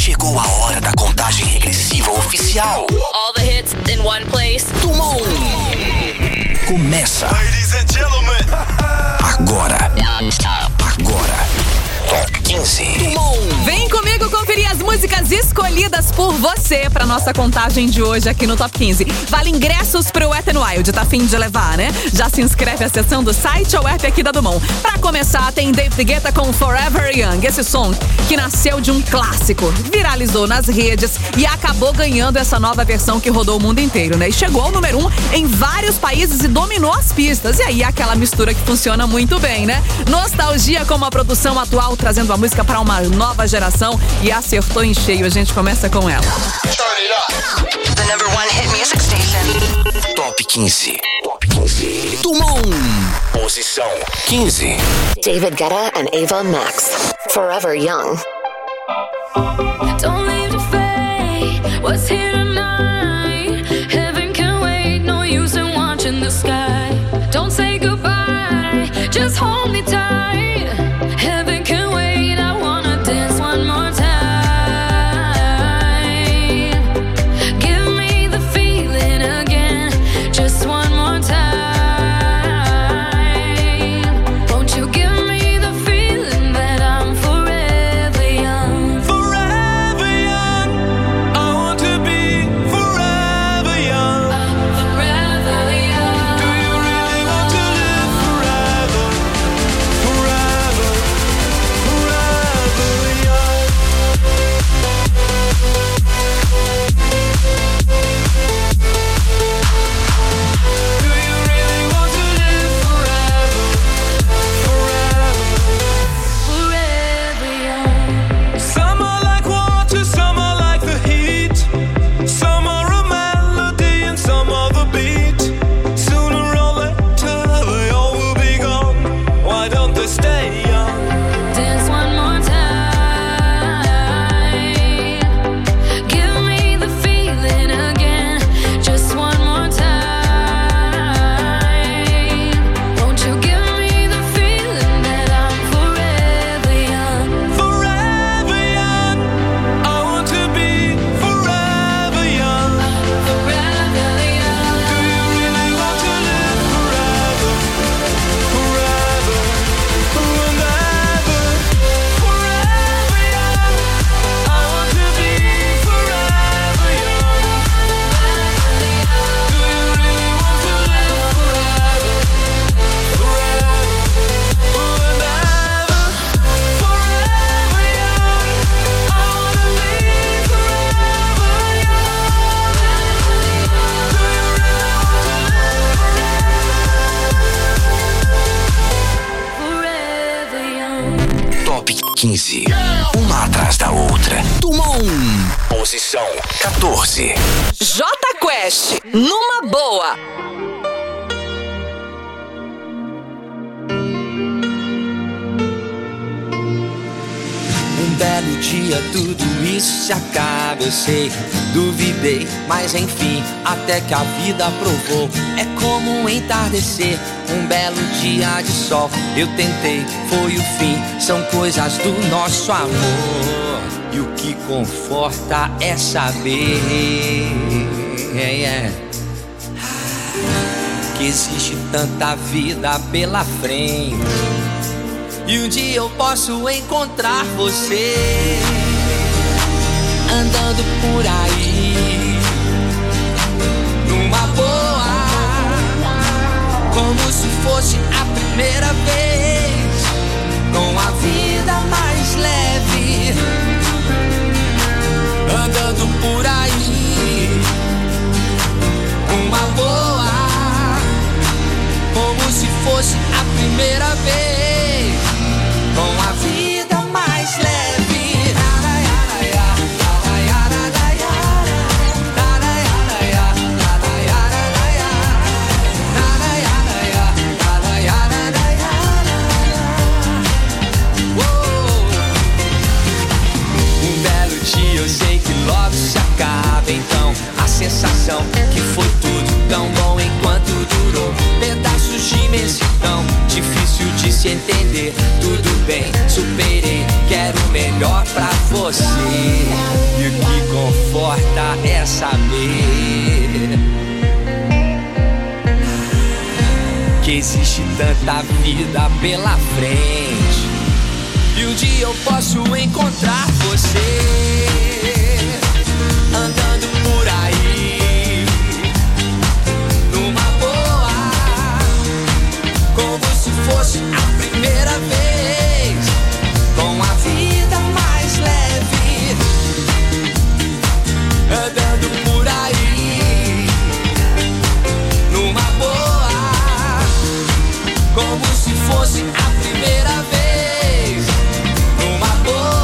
Chegou a hora da contagem regressiva oficial. All the hits in one place. Tumon. Começa. Ladies and gentlemen. Agora. Top 15. Tumon. Vem comigo conferir as músicas escolhidas por você pra nossa contagem de hoje aqui no Top 15. Vale ingressos pro Wet n Wild, tá afim de levar, né? Já se inscreve acessando o site ou app aqui da Dumont. Pra começar, tem David Guetta com Forever Young. Esse som que nasceu de um clássico, viralizou nas redes e acabou ganhando essa nova versão que rodou o mundo inteiro, né? E chegou ao número 1 em vários países e dominou as pistas. E aí, aquela mistura que funciona muito bem, né? Nostalgia com uma produção atual, trazendo a música para uma nova geração e acertou em cheio. A gente começa com ela. The number one hit music station. Top 15. Tumon. Posição 15. David Guetta and Ava Max. Forever Young. Don't leave the fate. What's here tonight? Heaven can wait. No use in watching the sky. Don't say goodbye. Just hold me tight. Heaven can wait. I wanna dance one more time. Give me the feeling again. Just one more time. Won't you give me the feeling that I'm forever young? Forever young. I want to be forever young. Forever young. Do you really want to live forever? Forever. Forever young. Do you really want to live forever? Forever. Forever young. Some are like water, some are like the heat. Some are a melody and some are the beat. Sooner or later they all will be gone. Why don't they stay young? Dance one more time. Give me the feeling again. Just one more time. Won't you give me the feeling that I'm forever young? Forever young. I want to be forever young. Forever young. Do you really want to live forever? Forever. And ever. Forever young. I want to be forever young. Do you really want to live forever? Forever. And ever. Forever young. I wanna live forever young. Do you really want to live Forever young. Top 15. Uma atrás da outra. Tumon. Posição 14. Jota Quest, numa boa. Um belo dia tudo isso se acaba, eu sei. Duvidei, mas enfim, até que a vida provou. É como um entardecer, um belo dia de sol. Eu tentei, foi o fim, são coisas do nosso amor. E o que conforta é saber que existe tanta vida pela frente. E um dia eu posso encontrar você andando por aí numa boa, como se fosse a primeira vez, com a vida mais leve, andando por aí numa boa, como se fosse a primeira vez, com a vida mais leve. Um belo dia eu sei que logo se acaba, então a sensação que foi tudo tão bom enquanto durou. Pedaços de imensidão, difícil de se entender. Tudo bem, superei, quero melhor. melhor pra você. E o que conforta é saber que existe tanta vida pela frente. E um dia eu posso encontrar você andando por aí, numa boa, como se fosse a primeira vez, com a vida mais leve, andando por aí, numa boa, como se fosse a primeira vez, numa boa.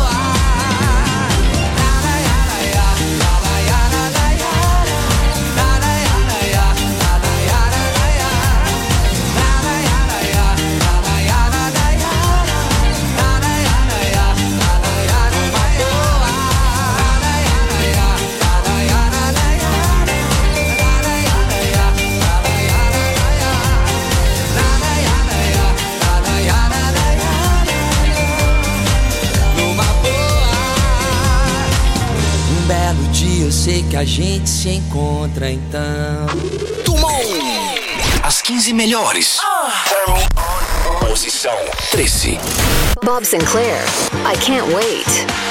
Eu sei que a gente se encontra então. Tumon! As 15 melhores. Posição 13. Bob Sinclair, I Can't Wait.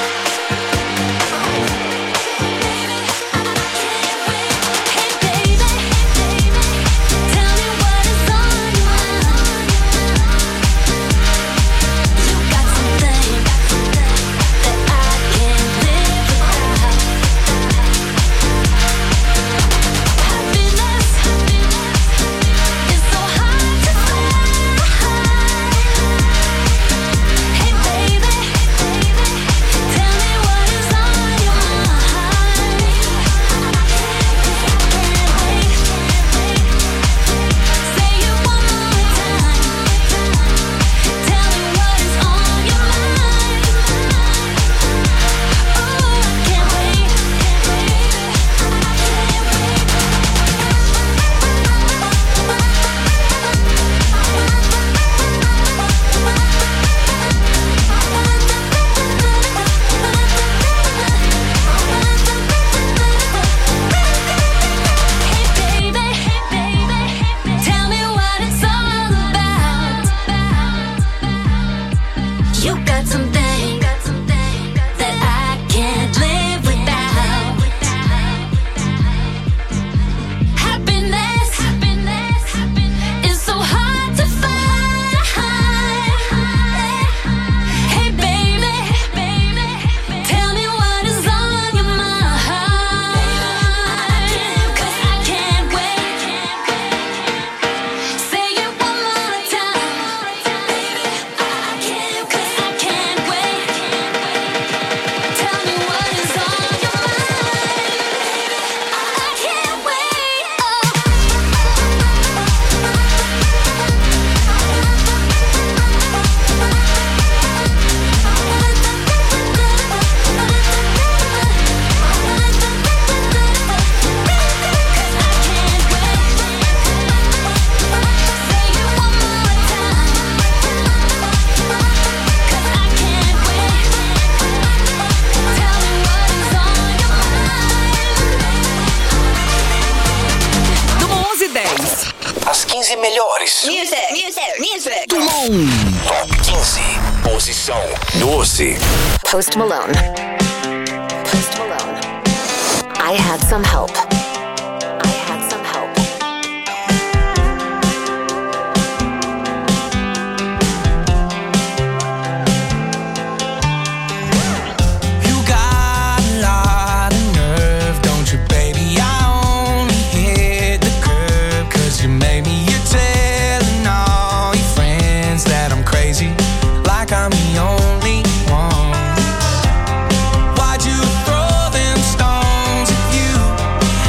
Melhores. Music. Tumon. Top 15. Posição 12. Post Malone. I had some help. I'm the only one. Why'd you throw them stones at you?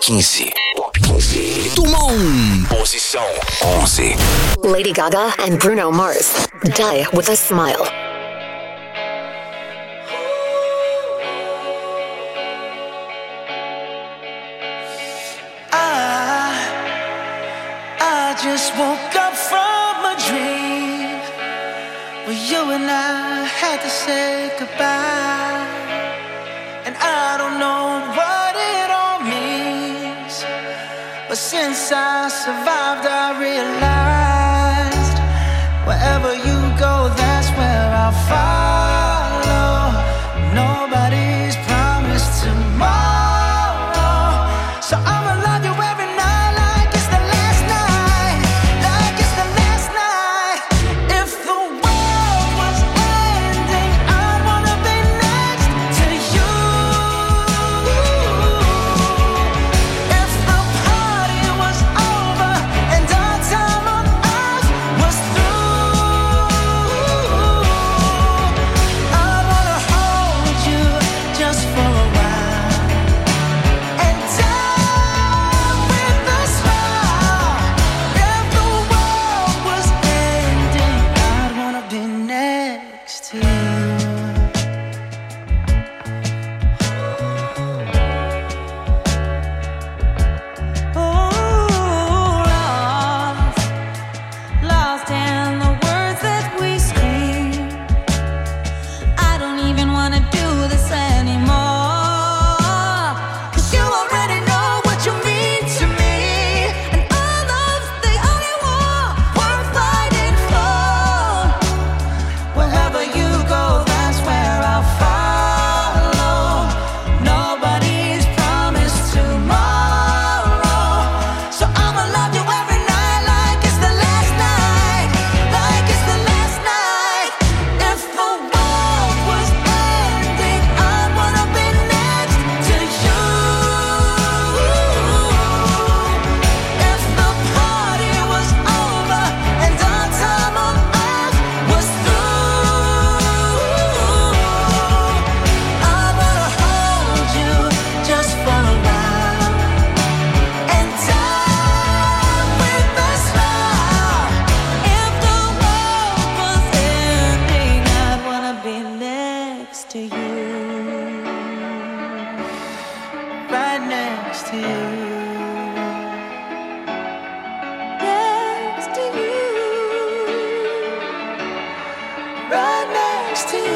15. Top 15. Dumont. Posição 11. Lady Gaga and Bruno Mars. Die with a Smile. I just woke up from a dream where you and I had to say goodbye. And I don't know what it all means, but since I survived I realized wherever you go, that's where I'll follow. Nobody's promised tomorrow, so I'ma love you every night like it's the last night, like it's the last night. If the world was ending, I'd wanna be next to you. If the party was over and our time on earth was through, I'd wanna hold you just for a while and die with a smile. If the world was ending, I'd wanna be next to you. Lost in the words that we scream. I don't even wanna do this anymore, 'cause you already know what you mean to me, and our love's the only war worth fighting for. Wherever you go, that's where I'll follow. Nobody's promised tomorrow, so I'ma love you every night like it's the last night, like it's the last night. If the world was ending, I'd wanna be next to you. If the party was over and our time on earth was through, I wanna hold you just for a while and die with a smile. If the world was ending, I'd wanna be next to you, right next to you, next to you, right next to you.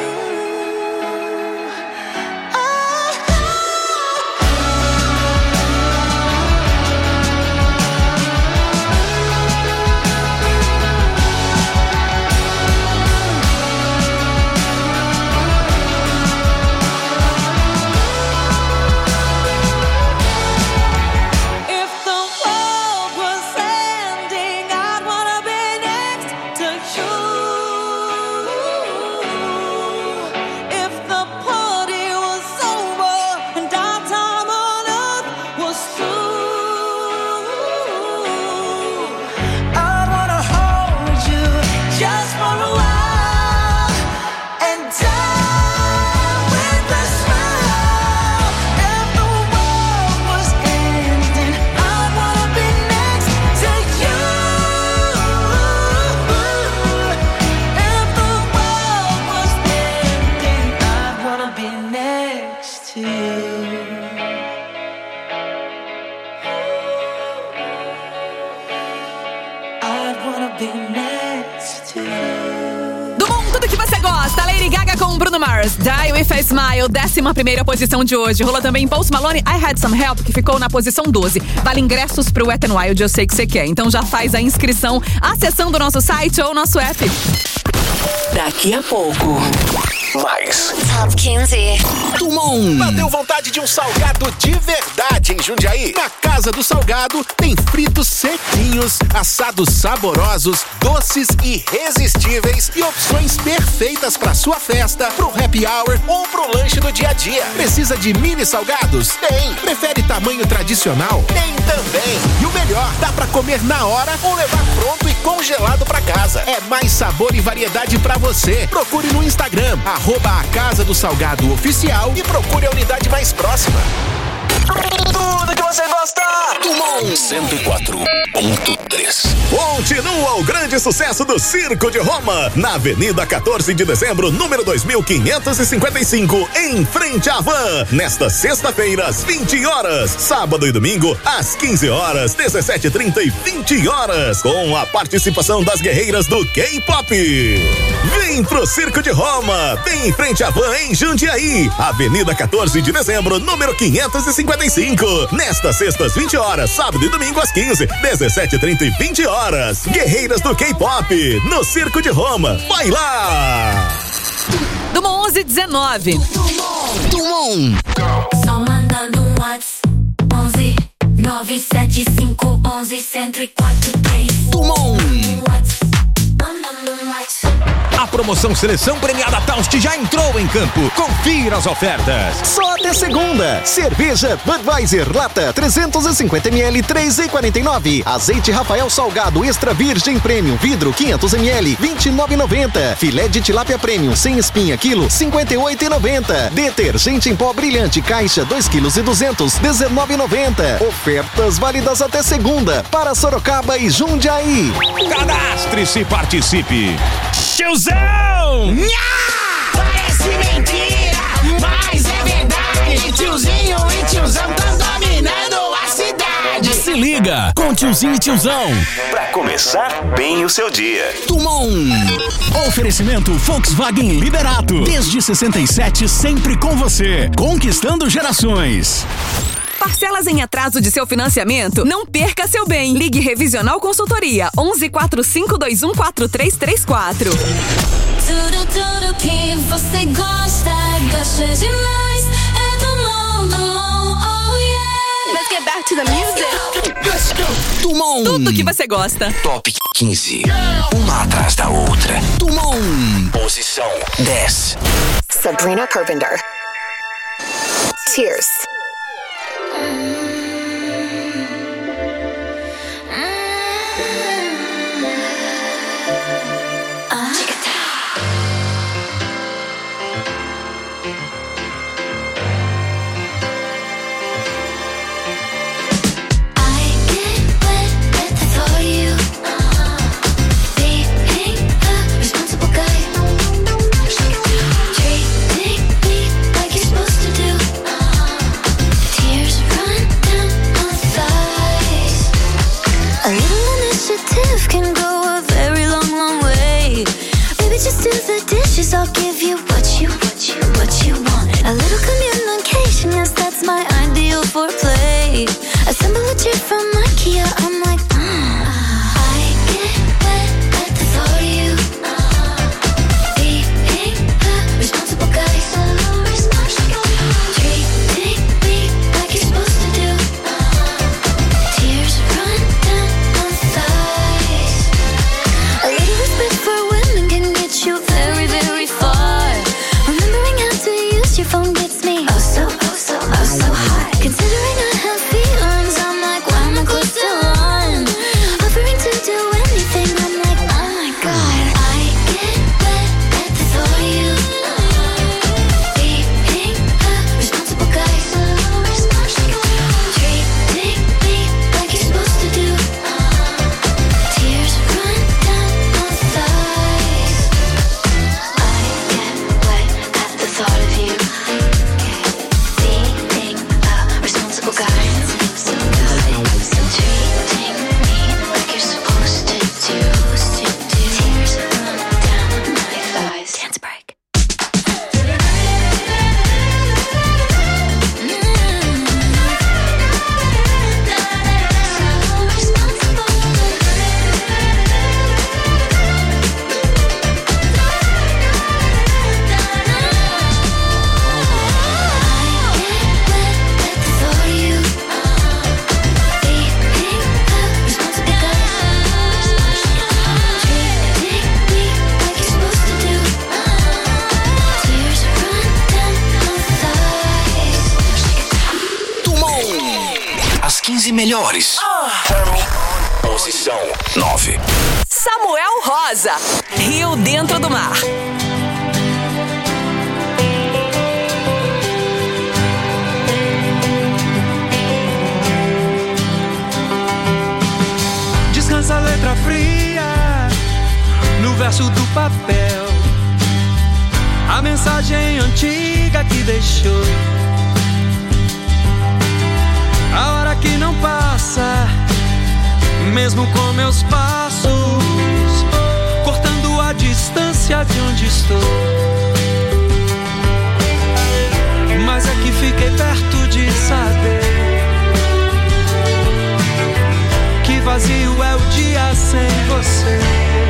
If the world was ending, I'd wanna be next to you. If the party was over and our time on earth was through, I'd wanna hold you just for a while and die with a smile. If the world was ending, I'd wanna be next to you. If the world was ending, I'd wanna be next to you. I'd wanna be next to you. Dumont, tudo que você gosta. Lady Gaga com Bruno Mars. Die with a Smile, 11ª posição de hoje. Rolou também Post Malone, I Had Some Help, que ficou na posição 12. Vale ingressos pro Wet n Wild, eu sei que você quer. Então já faz a inscrição acessando o nosso site ou nosso app. Daqui a pouco. Mais. Top 15. Dumont. Bateu vontade de um salgado de verdade em Jundiaí? Na Casa do Salgado tem fritos sequinhos, assados saborosos, doces irresistíveis e opções perfeitas para sua festa, pro happy hour ou pro lanche do dia a dia. Precisa de mini salgados? Tem. Prefere tamanho tradicional? Tem também. E o melhor, dá pra comer na hora ou levar pronto e congelado pra casa. É mais sabor e variedade pra você. Procure no Instagram, @a Casa do Salgado Oficial, e procure a unidade mais próxima. Tudo que você gosta. Tumon 104.3. Continua o grande sucesso do Circo de Roma, na Avenida 14 de Dezembro, número 2555, em frente à Van. Nesta sexta-feira, às 20 horas. Sábado e domingo, às 15 horas, 17h30 e 20 horas. Com a participação das guerreiras do K-Pop. Vem pro Circo de Roma, bem em frente à Van, em Jundiaí. Avenida 14 de Dezembro, número 555. Nesta sexta, às 20 horas. Sábado e domingo, às 15, 17h30 e 20 horas. Guerreiras do K-Pop, no Circo de Roma. Vai lá! Dumont 1119. Tumon. Só mandando um WhatsApp 11 975 11 1043. Tumon. Mandando um WhatsApp. A promoção Seleção Premiada Taust já entrou em campo. Confira as ofertas. Só até segunda. Cerveja Budweiser Lata 350ml 3,49. Azeite Rafael Salgado Extra Virgem Premium Vidro 500ml 29,90. Filé de tilápia Premium sem espinha quilo 58,90. Detergente em pó brilhante caixa 2,2 kg 19,90. Ofertas válidas até segunda para Sorocaba e Jundiaí. Cadastre-se e participe. Tiozão! Parece mentira, mas é verdade. Tiozinho e tiozão tão dominando a cidade. Se liga com Tiozinho e Tiozão. Pra começar bem o seu dia. Tumon. Oferecimento Volkswagen Liberato. Desde 67, sempre com você. Conquistando gerações. Parcelas em atraso de seu financiamento? Não perca seu bem. Ligue Revisional Consultoria 11 4521 4334. Tudo que você gosta demais. É Dumont, oh yeah. Let's get back to the music. Let's go. Tumon. Tudo que você gosta. Top 15. Uma atrás da outra. Tumon. Posição 10. Sabrina Carpenter. Tears. I'll give you what you want. A little communication, yes, that's my ideal foreplay. Assemble a chair from IKEA, I'm like, I get wet at the thought of you. Being a responsible guy, treating me like you're supposed to do. Tears run down my thighs. A little respect for women can get you very, very far. Remembering how to use your phone gets me oh so hot. Considering I have feelings, I'm like, why am I close to one? Offering to do anything, I'm like, oh my god. I get wet at the thought of you. Being a responsible guy, treating me like you're supposed to do. Tears run down my thighs. I get wet at the thought of you. Being a responsible guy. Treating me like you're supposed to do. Tears run down my thighs. Dance break. As 15 melhores. Posição 9. Samuel Rosa. Rio Dentro do Mar. mensagem antiga que deixou. A hora que não passa, mesmo com meus passos, cortando a distância de onde estou. Mas é que fiquei perto de saber que vazio é o dia sem você.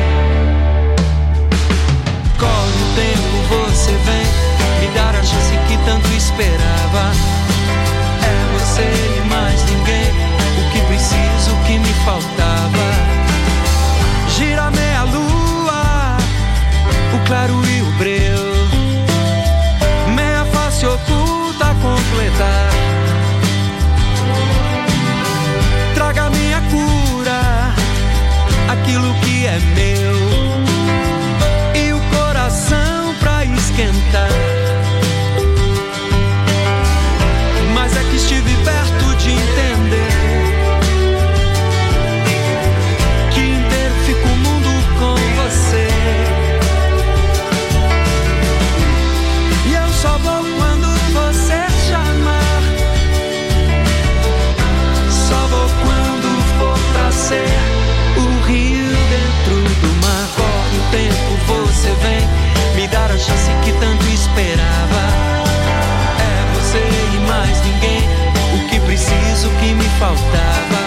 Corre o tempo, você vem me dar a chance que tanto esperava. É você e mais ninguém, o que preciso, o que me faltava. Gira meia lua, o claro e o breu, meia face oculta a completar. Traga minha cura, aquilo que é meu, e o coração pra esquentar. Mas é que estive perto de entender que inteiro fica o mundo com você. E eu só vou quando você chamar, só vou quando for pra ser o rio dentro do mar. Corre o tempo, você vem me dar a chance que tanto esperava. É você e mais ninguém, o que preciso, o que me faltava.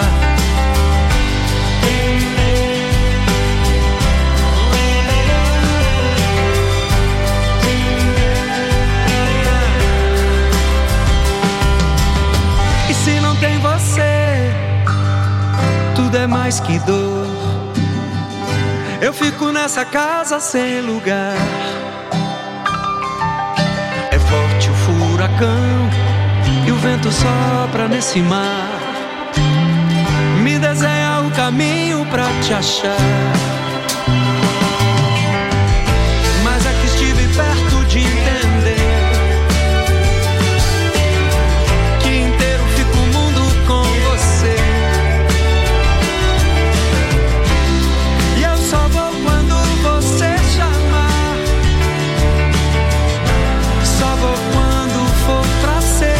E se não tem você, tudo é mais que dor. Eu fico nessa casa sem lugar. É forte o furacão e o vento sopra nesse mar. Me desenha o caminho pra te achar. Mas é que estive perto de entender que inteiro fica o mundo com você. E eu só vou quando você chamar, só vou quando for pra ser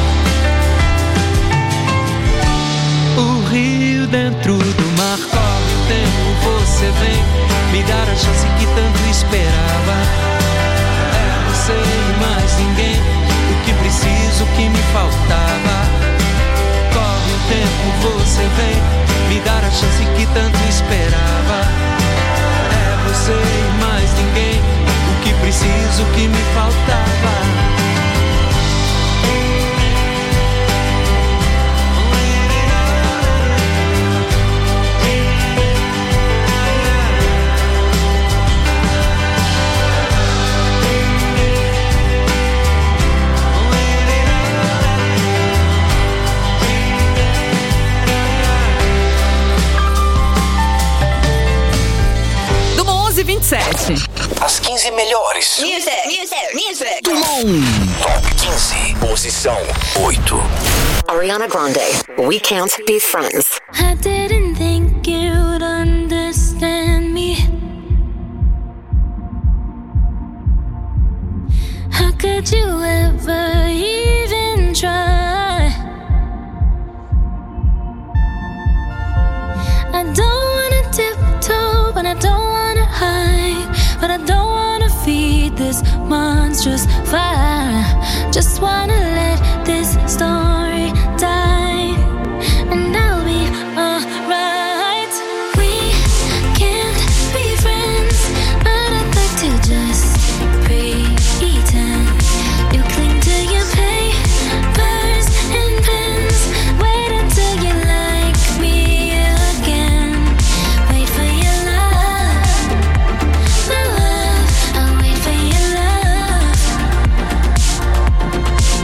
o rio dentro do mar. Corre o tempo, você vem me dar a chance que tanto esperava. É você e mais ninguém, o que preciso, o que me faltava. Corre o tempo, você vem me dar a chance que tanto esperava. É você e mais ninguém, o que preciso, o que me faltava. As 15 melhores Music. Top 15, posição 8. Ariana Grande, We Can't Be Friends. I didn't think you'd understand me. How could you ever even try? I don't wanna tiptoe, but I don't wanna hide, but I don't wanna feed this monstrous fire. Just wanna let this story die, and I'll be alright. We can't be friends, but I'd like to just pretend. You cling to your papers and pens, wait until you like me again. Wait for your love, my love, I'll wait for your love.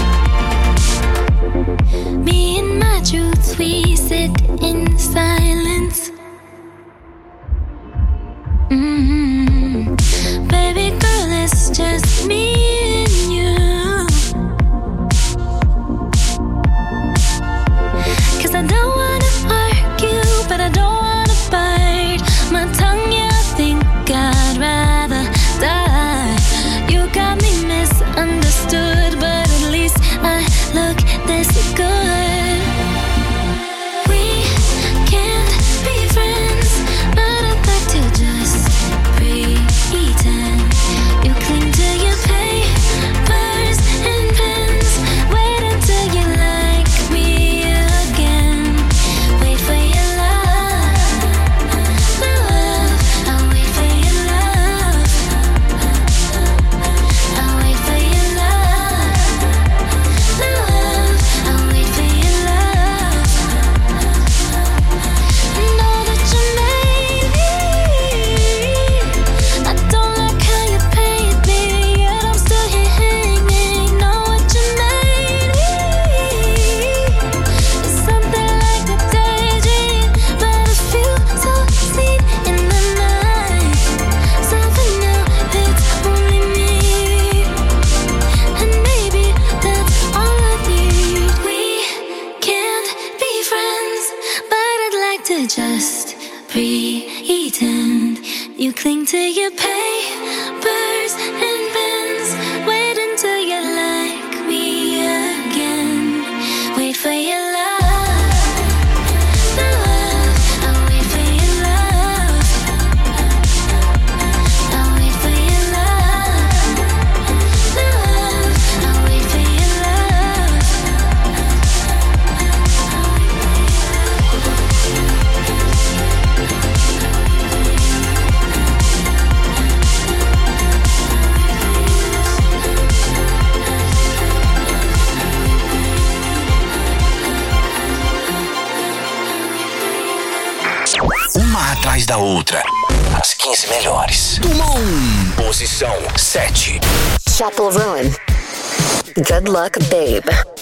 mais da outra. As 15 melhores. Posição 7. Chapel Roan. Good luck, babe.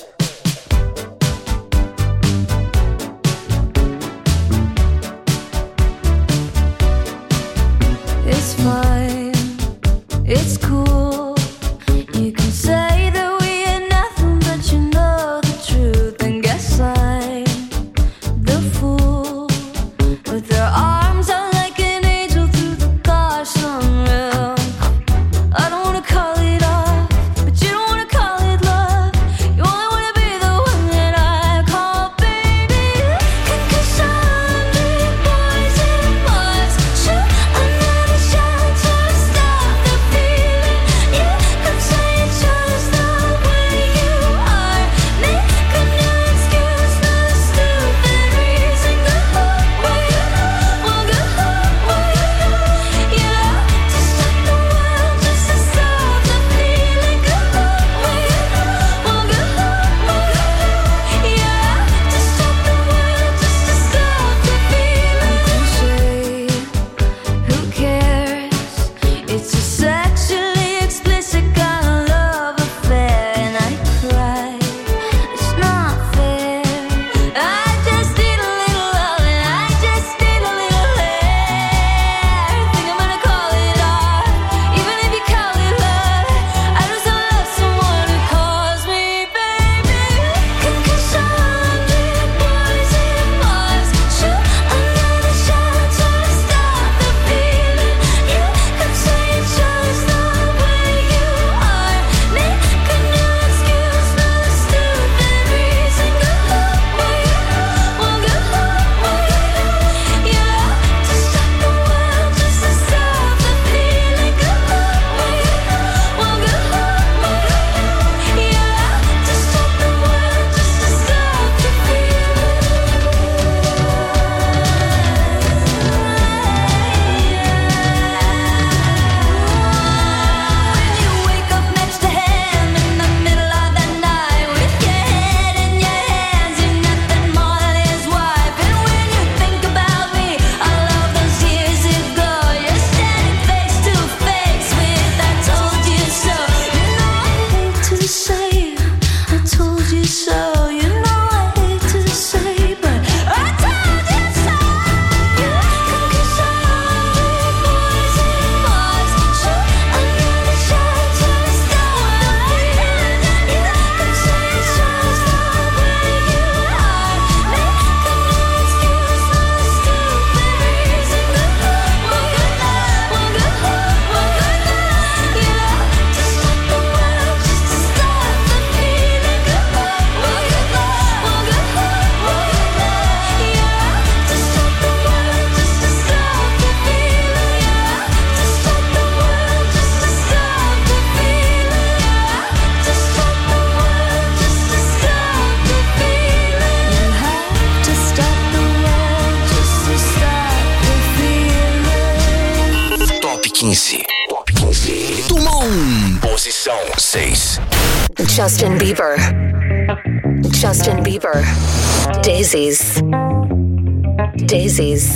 It's fine, it's cool. You can say that we ain't nothing, but you know the truth. And guess I'm the fool with their arms out like an angel through the car sunroof. I don't wanna call it off, but you don't wanna call it love. You only wanna be the one that I call baby. 'Cause 100 boys in Mars shoot another shot to stop the feeling. You could say it's just the way you are, make a new excuse for the stupid reason. Go where you well, go where you yeah, to stop the world just to stop the feeling. Go where you well, go yeah, to stop the world just to stop the feeling. Cliche, who cares? It's a sexually explicit kind of love affair, and I cry. It's not fair. I just need a little love, and I just need a little air. Think I'm gonna call it art, even if you call it love. I just don't love someone who calls me baby. 'Cause 100 boys in Mars shoot another shot to stop the feeling. You could say it's just the way you are, make a new excuse for the stupid reason. Go where you well, go yeah, to stop the world just to stop the feeling. Go where you well, go yeah, to stop the world just to stop the When you wake up next to him in the middle of the night with your head in your hands, you're nothing more than his wife. And when you think about me, all of those years ago, you're standing face to face with I told you so. You know I hate to say I told you so. You know I hate to say, but I told you so. 'Cause 100 boys in Mars shoot another shot to stop the feeling. You could say it's just the way you are, make a new excuse for the stupid reason. Go well, yeah, to stop the world just to stop the feeling. Go well, yeah, to stop the world just to stop the feeling. To stop the world just to stop the feeling. To stop the world just to stop the feeling. You have to stop the world just to stop the feeling. Top 15. Top 15. Posição 6. Justin Bieber. Justin Bieber. Daisies. Daisies.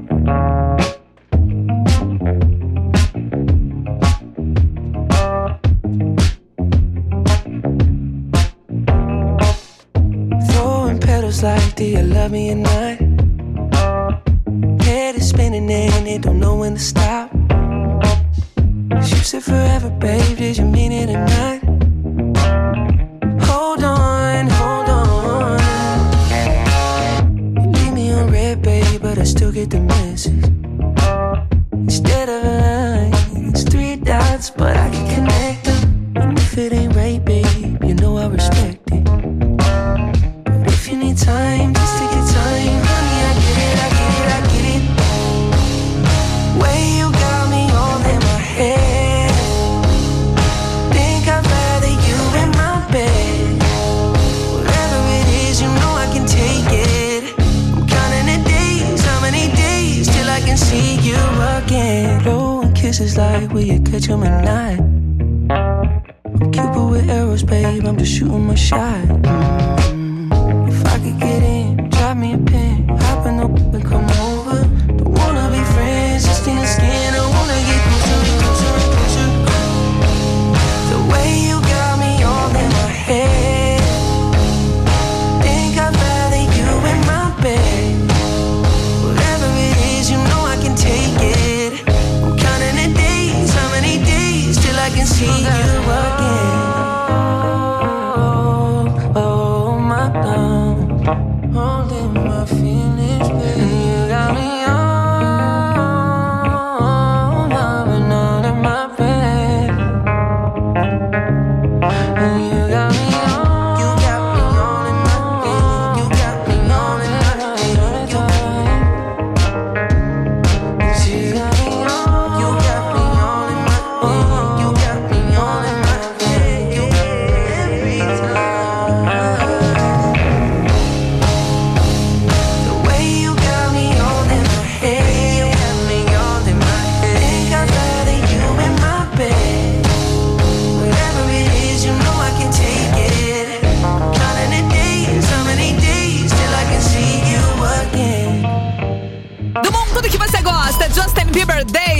Throwing petals like, do you love me or not? Head is spinning and it don't know when to stop. You said forever, babe, did you mean it or not? Hold on, hold on. You leave me on red, babe, but I still get the message. Instead of a line, it's 3 dots, but I can connect them. And if it ain't right, babe, you know I respect it. But if you need time, just take your time. Honey, I get it, I get it, I get it. Way you got me all in my head. Think I'd rather you in my bed. Whatever it is, you know I can take it. I'm counting the days, how many days till I can see you again. Blowing kisses like, will you catch 'em at night? I'm Cupid with arrows, babe, I'm just shooting my shot. If I could get in, drop me a pin, hop in the and come over. Don't wanna be friends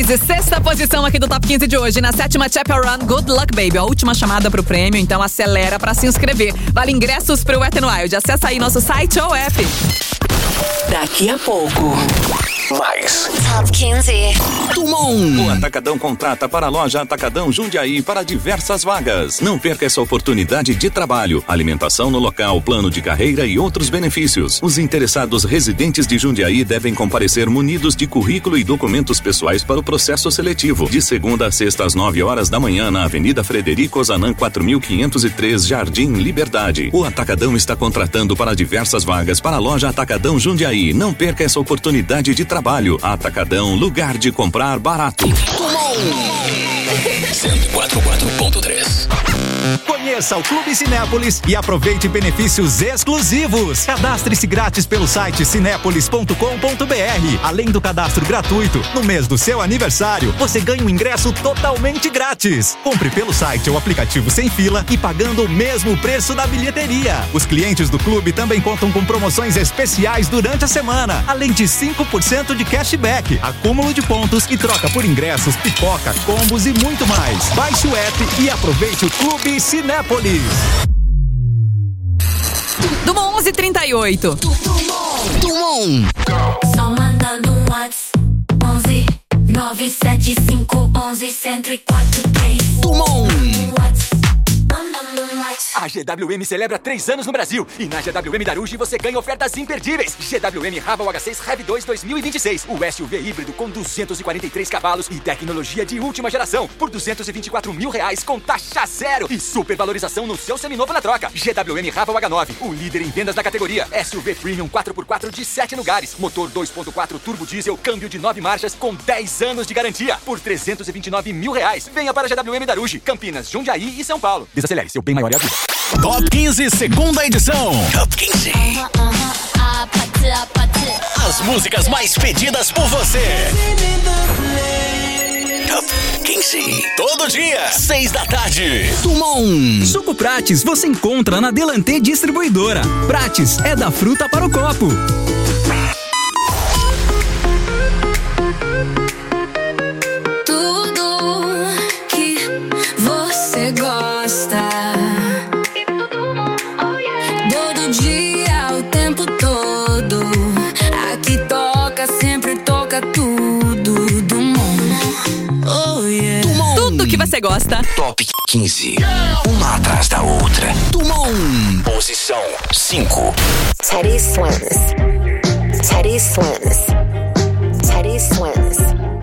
15, sexta posição aqui do Top 15 de hoje. Na sétima, Chapel Run, Good Luck Baby. A última chamada pro prêmio, então acelera pra se inscrever. Vale ingressos pro Wet n Wild. Acessa aí nosso site ou app. Daqui a pouco. Mais. Top 15. Dumont. O Atacadão contrata para a loja Atacadão Jundiaí para diversas vagas. Não perca essa oportunidade de trabalho, alimentação no local, plano de carreira e outros benefícios. Os interessados residentes de Jundiaí devem comparecer munidos de currículo e documentos pessoais para o processo seletivo. De segunda a sexta às 9 horas da manhã na Avenida Frederico Ozanam 4503, Jardim Liberdade. O Atacadão está contratando para diversas vagas para a loja Atacadão Jundiaí. Não perca essa oportunidade de trabalho. Atacadão, lugar de comprar barato. 104.3. Conheça o Clube Cinépolis e aproveite benefícios exclusivos. Cadastre-se grátis pelo site cinépolis.com.br. Além do cadastro gratuito, no mês do seu aniversário, você ganha um ingresso totalmente grátis. Compre pelo site ou aplicativo sem fila e pagando o mesmo preço da bilheteria. Os clientes do clube também contam com promoções especiais durante a semana, além de 5% de cashback, acúmulo de pontos e troca por ingressos, pipoca, combos e muito mais. Baixe o app e aproveite o Clube Cinépolis. Dumont 1138. Dumont. Só mandando um WhatsApp 11 975 11 1043. Dumont. A GWM celebra 3 anos no Brasil e na GWM Daruge você ganha ofertas imperdíveis. GWM Raval H6 Rev 2 2026. O SUV híbrido com 243 cavalos e tecnologia de última geração por R$224 mil com taxa zero e supervalorização no seu seminovo na troca. GWM Raval H9, o líder em vendas da categoria. SUV Premium 4x4 de 7 lugares. Motor 2.4 turbo diesel, câmbio de 9 marchas com 10 anos de garantia por R$329 mil. Venha para a GWM Daruge, Campinas, Jundiaí e São Paulo. Desacelere, seu bem maior é a vida. Top 15, segunda edição. Top 15. As músicas mais pedidas por você. Top 15. Todo dia, 6 da tarde. Dumont. Suco Prates você encontra na Delantê Distribuidora. Prates é da fruta para o copo. Tudo que você gosta. Todo dia, o tempo todo. Aqui toca, sempre toca tudo. Dumont. Oh yeah. Dumont. Tudo que você gosta. Top 15. Uma atrás da outra. Dumont. Posição 5. Teddy Swims. Teddy Swims. Teddy Swims.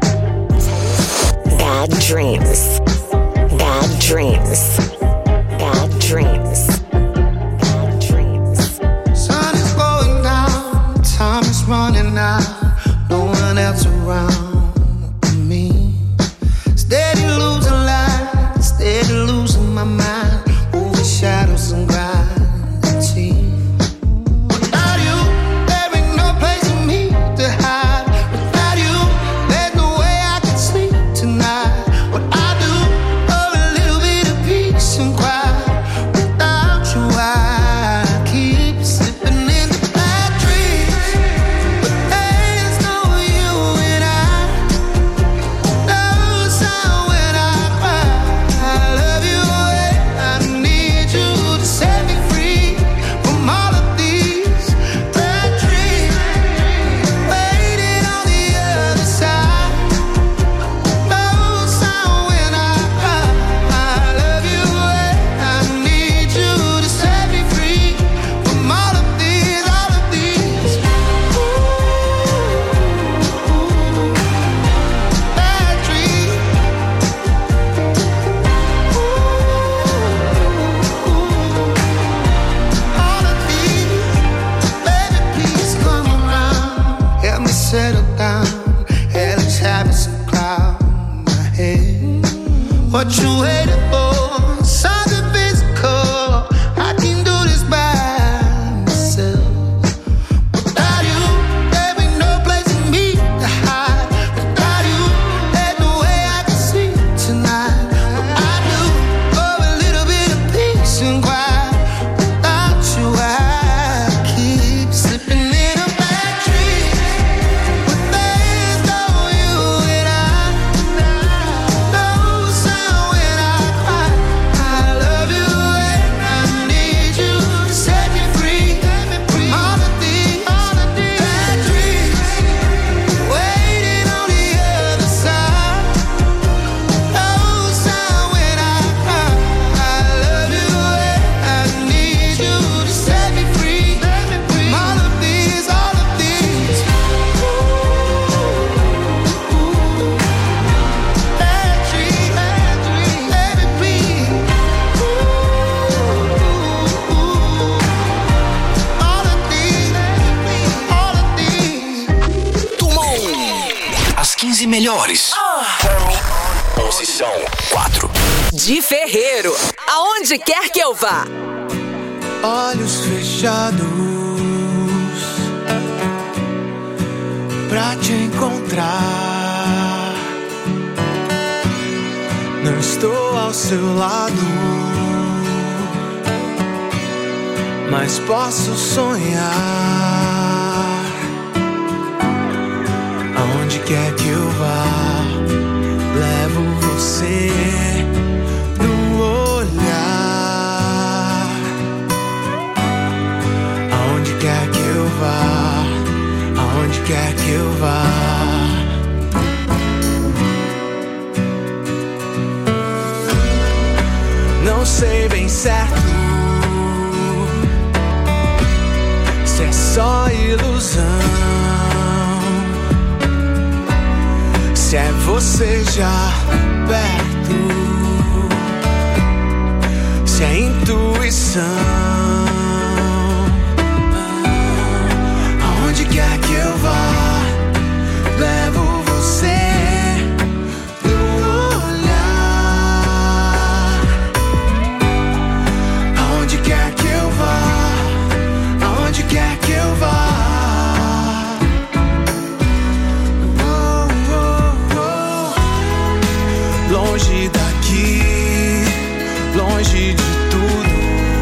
Bad dreams. Bad dreams. Bad dreams. Bad dreams. Sun is going down, time is running out, no one else around me. Steady losing light, steady losing my mind, over shadows and gravity. Without you, there ain't no place for me to hide. Without you, there's no way I can sleep tonight. What I do, for a little bit of peace and quiet. Without you, I keep slipping into bad dreams. But there's no you and I. No sound when I cry. I love you away, I melhores. Posição 4. De Ferreiro, aonde quer que eu vá. Olhos fechados pra te encontrar. Não estou ao seu lado, mas posso sonhar. Aonde quer que eu vá, levo você no olhar. Aonde quer que eu vá, aonde quer que eu vá. Não sei bem certo se é só ilusão, se é você já perto, se é intuição. Aonde quer que eu vá, levo você no olhar. Aonde quer que eu vá, aonde quer que eu vá. Longe daqui, longe de tudo,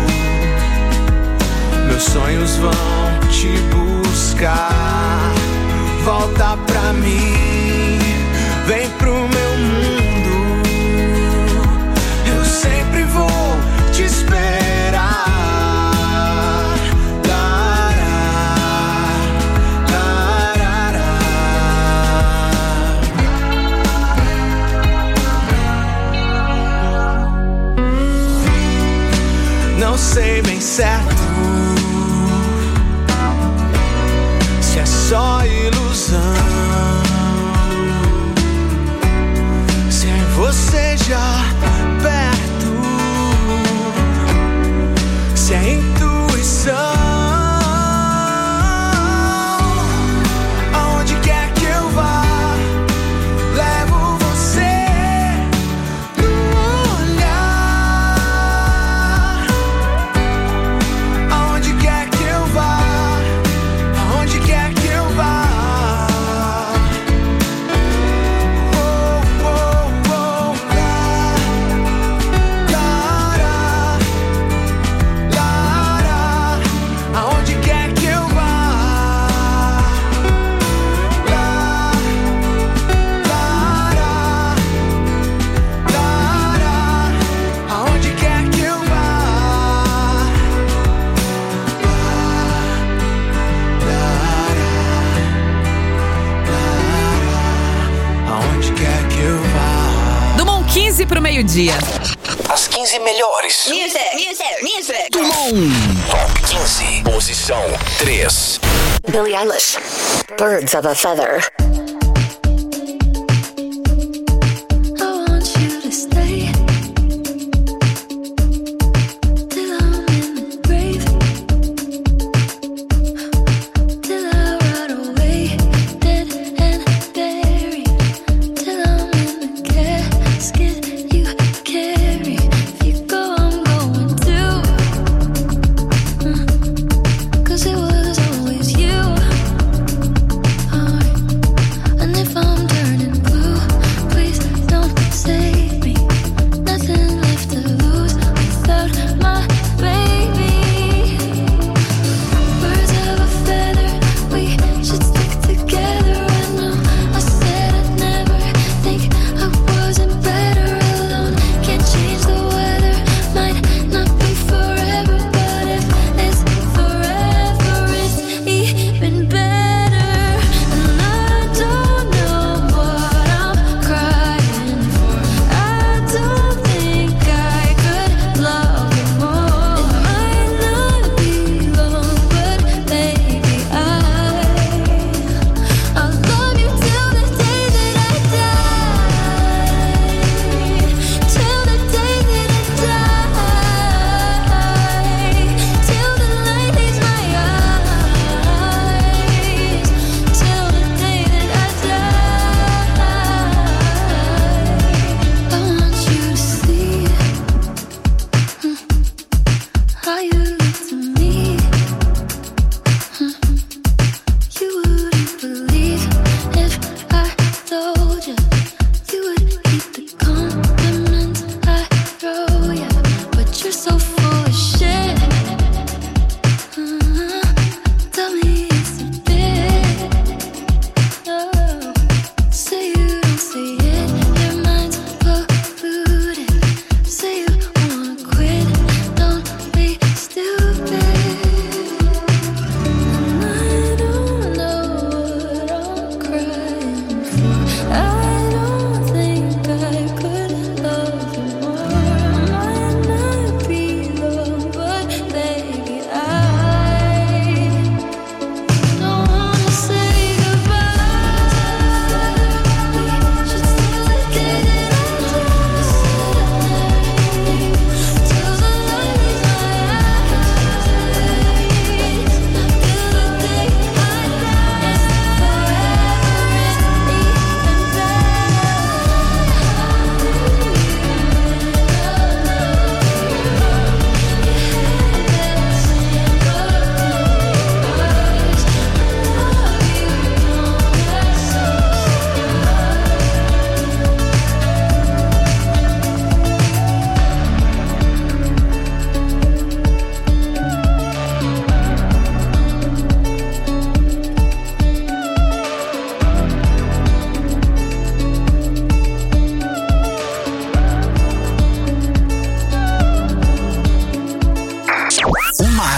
meus sonhos vão te buscar. Volta pra mim, vem pro meu mundo, eu sempre vou te esperar. Não sei bem certo se é só ilusão, se é você já perto, se é intuição. Aonde quer que eu vá, levo você no olhar. Aonde quer que eu vá, aonde quer que eu vá. Oh, oh, oh, lara, lara, aonde quer que eu vá. Lara, aonde quer que eu vá. Aonde quer que eu vá. Dumont 15 pro meio-dia. As 15 melhores. Music. Dumont. Top 15. Posição 3. Billie Eilish, Birds of a Feather. I want you to stay till I'm in the grave, till I rot away, dead and buried, till I'm in the casket you carry. If you go, I'm going too, 'cause it was always you.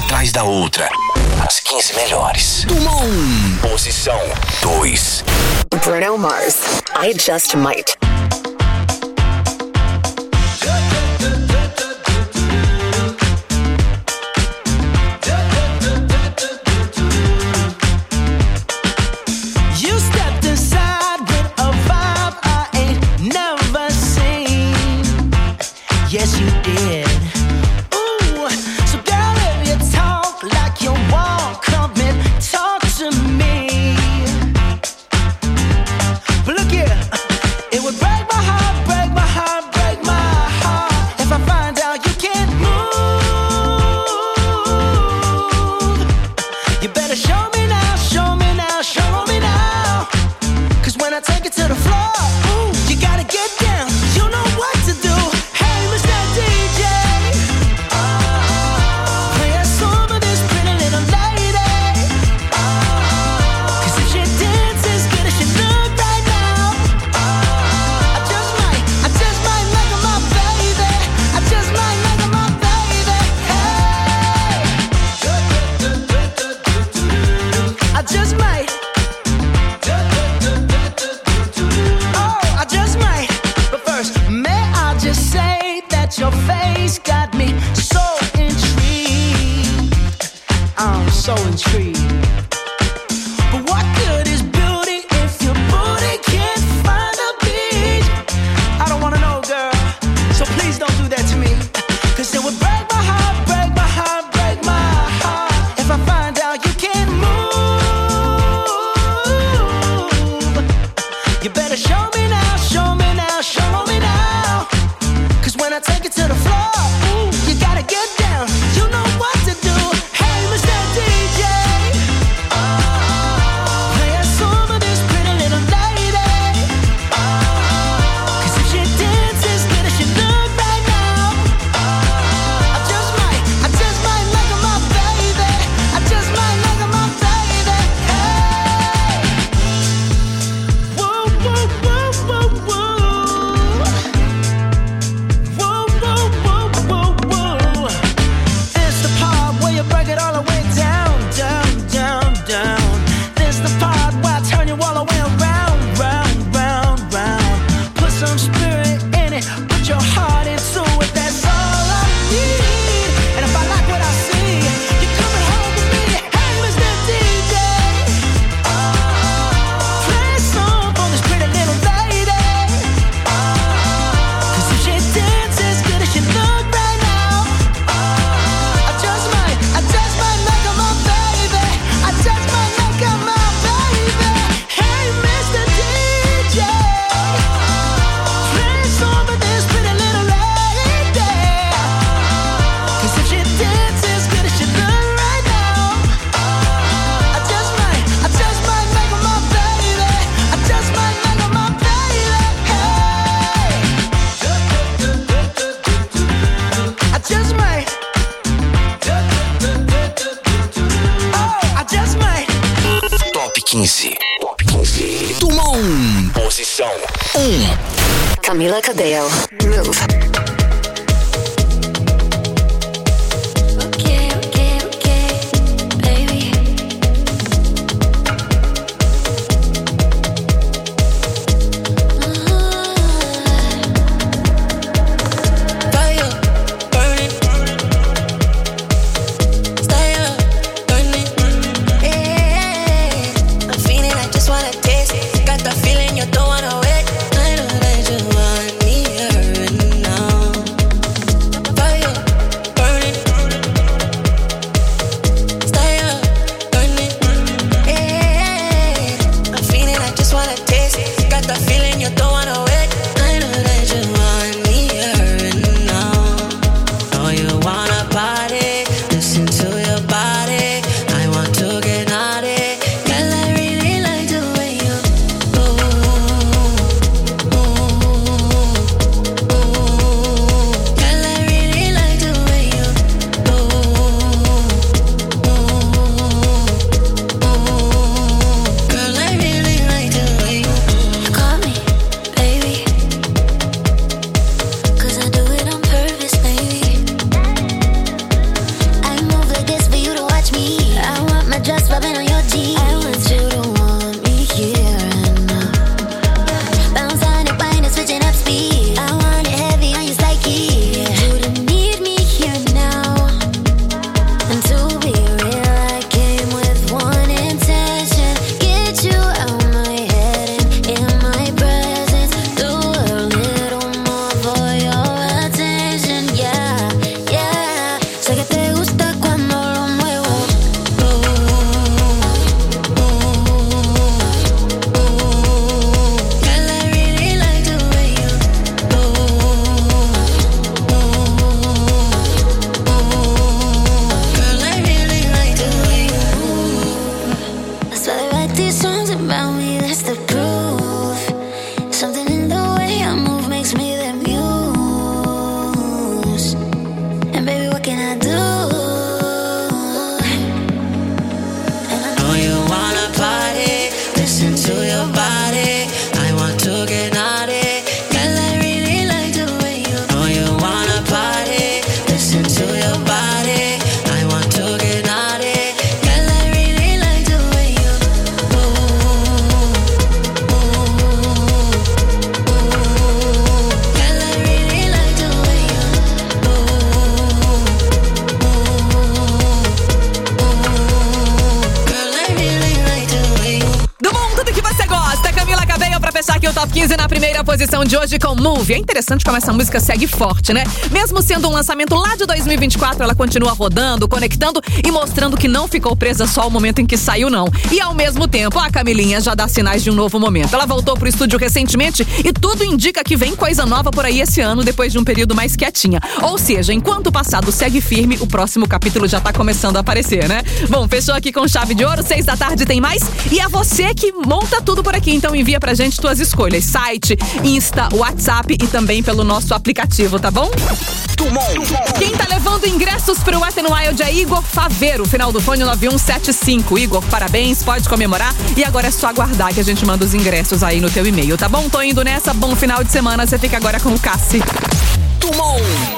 atrás da outra. As 15 melhores. Número 1. Posição 2. Bruno Mars, I Just Might. You stepped inside with a vibe I ain't never seen. Yes, you did. Ooh, so girl, if you talk like you walk, come and talk to me. But look here, it would break my heart, break my heart, break my heart if I find out you can't move. You better show me now, show me now, show me now. 'Cause when I take it to the floor, ooh, you gotta get down. You know what to do. Hey, Mr. DJ, play a song for this pretty little lady. 'Cause if she dances as good as she look right now, I just might make her my baby. I just might make her my baby. Hey, I just might. Oh, I just might. But first, may I just say that your face got me so intrigued. I'm so intrigued. But what good is beauty if your booty can't find a beach? I don't wanna know, girl. So please don't do that to me. 'Cause it would break my heart, break my heart, break my heart if I find out you can't move. You better show me now, show me now, show me now. 'Cause when I take it to the floor, ooh, you gotta get down. You know what to do. Hey, Mr. DJ, play a song for this pretty little lady. 'Cause if she dances as good as she look right now, I just might make her my baby. I just might make her my baby. Hey, woo, woo, woo, woo, woo. Woo, woo, woo, woo, woo. This the part where you break it all the way down, down, down, down. This the part where I turn you all the way around, round, round, round. Put some spirit in it, put your heart into it. That's all I need. And if I like what I see, you're coming home with me. Hey, Mr. DJ, play a song for this pretty little lady. 'Cause if she dances as good as she look right now, I just might make her my baby. I just might make her my baby. Hey, Mr. DJ, play a song for this pretty little lady. 'Cause if she dances as good as she look right now, I just might make her my baby. I just might make her my baby. Hey, I just might. Oh, I just might. Top 15. Top 15. Número 1. Posição 1. Camila Cabello, Move. Okay, baby. Fire burning, stay up burning. Yeah, I'm feeling, I just wanna taste it. Got the feeling you don't wanna wait. I know that you want me here and now. posição de hoje com Move. É interessante como essa música segue forte, né? Mesmo sendo um lançamento lá de 2024, ela continua rodando, conectando e mostrando que não ficou presa só ao momento em que saiu, não. E ao mesmo tempo, a Camilinha já dá sinais de um novo momento. Ela voltou pro estúdio recentemente e tudo indica que vem coisa nova por aí esse ano, depois de um período mais quietinha. Ou seja, enquanto o passado segue firme, o próximo capítulo já tá começando a aparecer, né? Bom, fechou aqui com chave de ouro, 6 da tarde tem mais. E é você que monta tudo por aqui, então envia pra gente tuas escolhas. Site, Insta, WhatsApp e também pelo nosso aplicativo, tá bom? Quem tá levando ingressos pro Wet n Wild é Igor Faveiro, final do fone 9175. Igor, parabéns, pode comemorar. E agora é só aguardar que a gente manda os ingressos aí no teu e-mail, tá bom? Tô indo nessa, bom final de semana. Você fica agora com o Cassi. Tumon.